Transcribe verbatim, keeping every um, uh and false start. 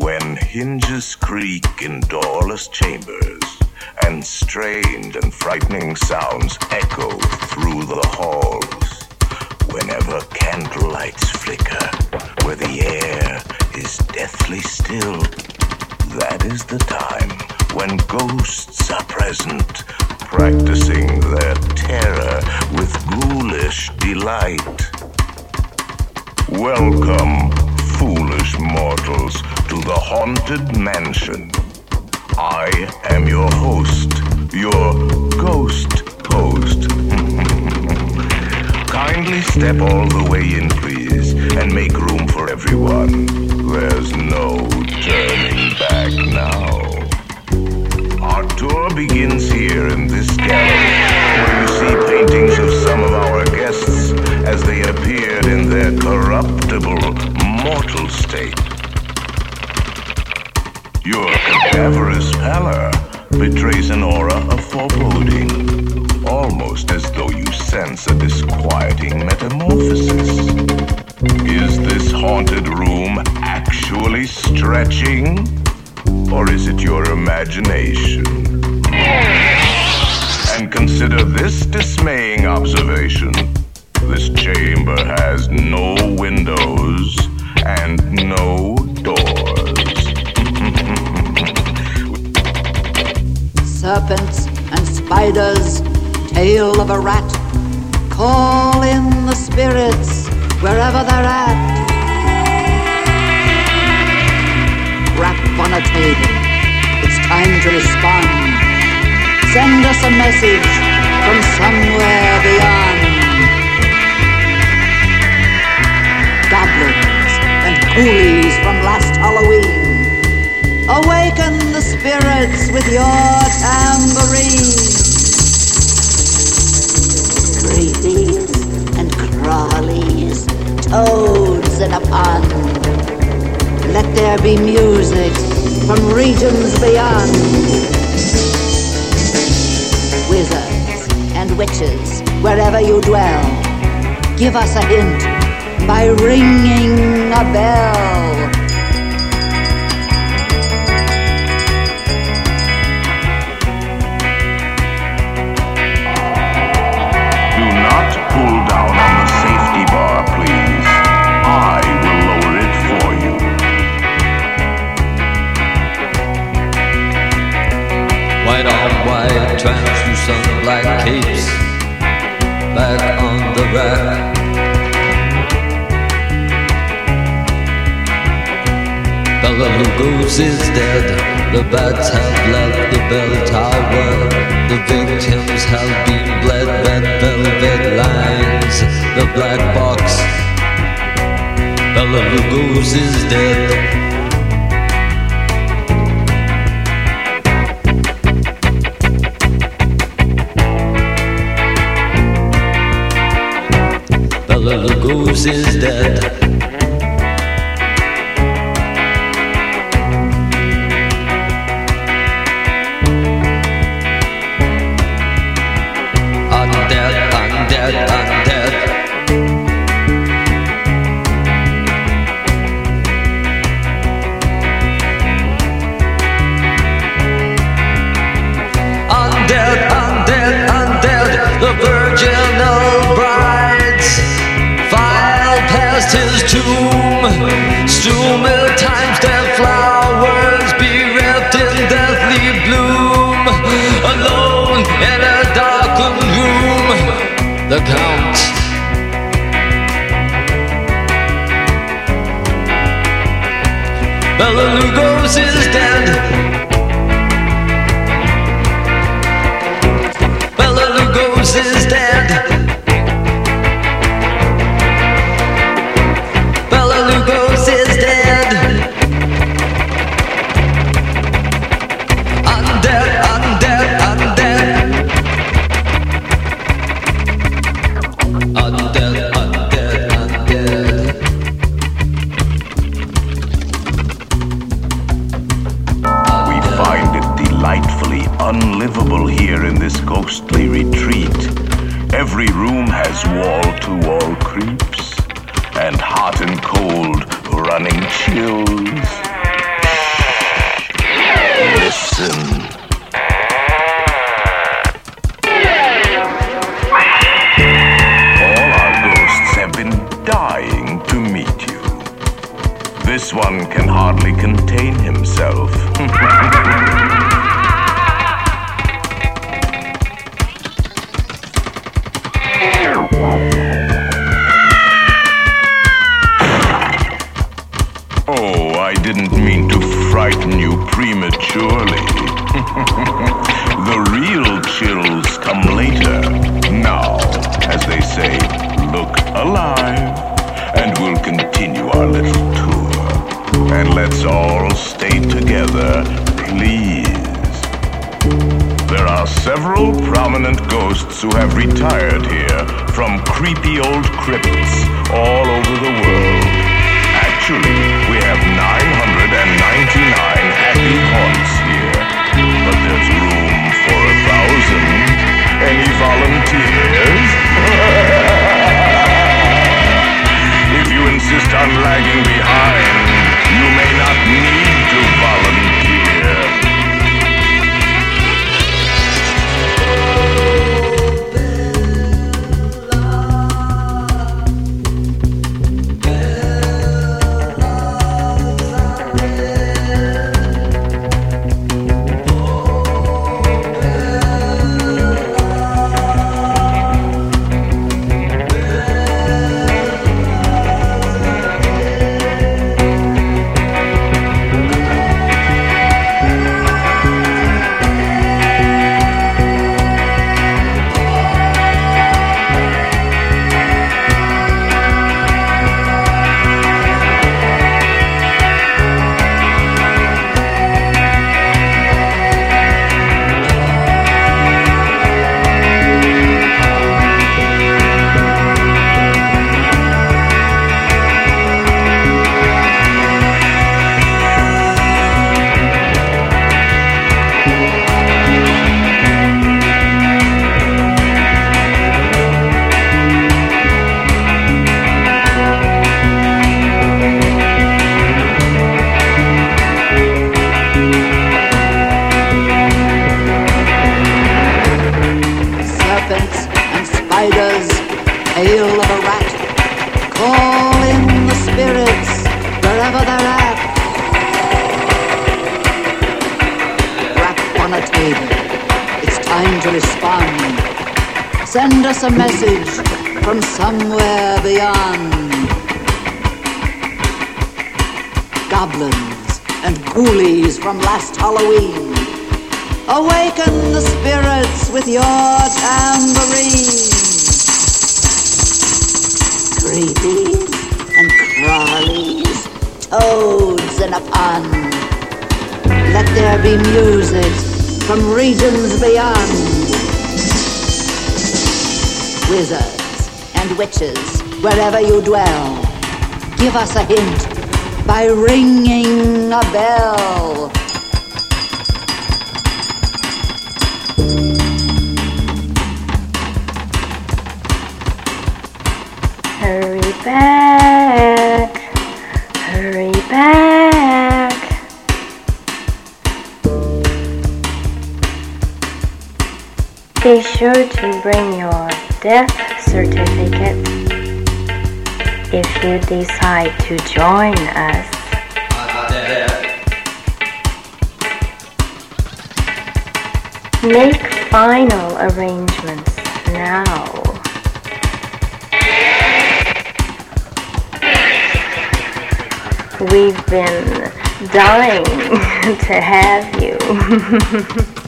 When hinges creak in doorless chambers, and strange and frightening sounds echo through the halls. Whenever candlelights flicker, where the air is deathly still, that is the time when ghosts are present, practicing their terror with ghoulish delight. Welcome, foolish mortals, to the Haunted Mansion. I am your host, your ghost host. Kindly step all the way in, please, and make room for everyone. There's no turning back now. Our tour begins here in this gallery, where you see paintings of some of our guests as they appeared in their corruptible, mortal state. Your cadaverous pallor betrays an aura of foreboding, almost as though you sense a disquieting metamorphosis. Is this haunted room actually stretching, or is it your imagination? And consider this dismaying observation. This chamber has no windows and no doors. Serpents and spiders, tail of a rat, call in the spirits wherever they're at. Rap on a table, it's time to respond. Send us a message from somewhere beyond. Goblins and ghoulies from last Halloween, awaken the spirits with your tambourine. Creepies and crawlies, toads in a pond, let there be music from regions beyond. Wizards and witches, wherever you dwell, give us a hint by ringing a bell. Do not pull down on the safety bar, please. I will lower it for you. White on white, translucent black capes, back on the rack. Bela Lugos is dead, the bats have left the bell tower. The victims have been bled, red velvet lines, the black box. Bela Lugos is dead. Bela Lugos is dead. His tomb, strewn with time-stamped flowers, bereft in deathly bloom, alone in a darkened room. The Count, Bela Lugos is dead. Bela Lugos is dead. Lugos is dead. Undead, undead, undead. Undead, undead, undead. We find it delightfully unlivable here in this ghostly retreat. Every room has wall-to-wall creeps, and hot and cold running chills. man can hardly contain himself. Oh, I didn't mean to frighten you prematurely. The real chills come later. Now, as they say, look alive, and we'll continue our little tour. And let's all stay together, please. There are several prominent ghosts who have retired here from creepy old crypts all over the world. Actually, we have nine hundred ninety-nine active haunts here, but there's room for a thousand. Any volunteers? If you insist on lagging behind, you may not need to volunteer. Send us a message from somewhere beyond. Goblins and ghoulies from last Halloween, awaken the spirits with your tambourine. Creepies and crawlies, toads in a pond, let there be music from regions beyond. Wizards and witches, wherever you dwell, give us a hint by ringing a bell. Hurry back, hurry back. Be sure to bring your death certificate if you decide to join us. Make final arrangements now. We've been dying to have you.